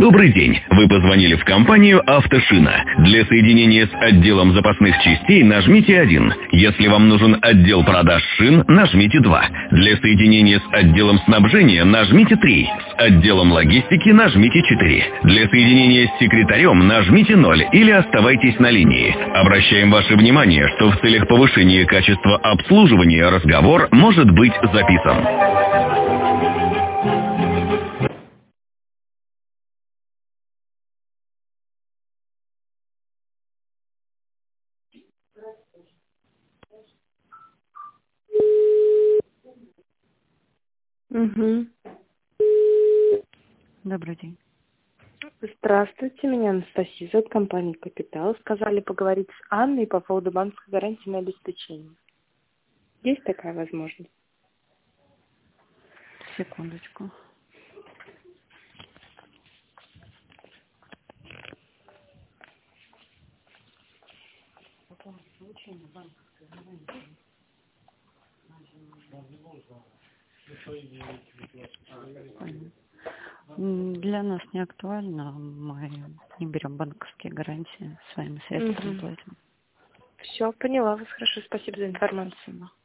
Добрый день! Вы позвонили в компанию «Автошина». Для соединения с отделом запасных частей нажмите 1. Если вам нужен отдел продаж шин, нажмите 2. Для соединения с отделом снабжения нажмите 3. С отделом логистики нажмите 4. Для соединения с секретарем нажмите 0 или оставайтесь на линии. Обращаем ваше внимание, что в целях повышения качества обслуживания разговор может быть записан. Угу. Добрый день. Здравствуйте, меня Анастасия от компании «Капитал». Сказали поговорить с Анной по поводу банковской гарантии на обеспечение. Есть такая возможность? Секундочку. Понятно. Для нас не актуально, мы не берем банковские гарантии, своими средствами платим. Все, поняла вас. Хорошо, спасибо за информацию.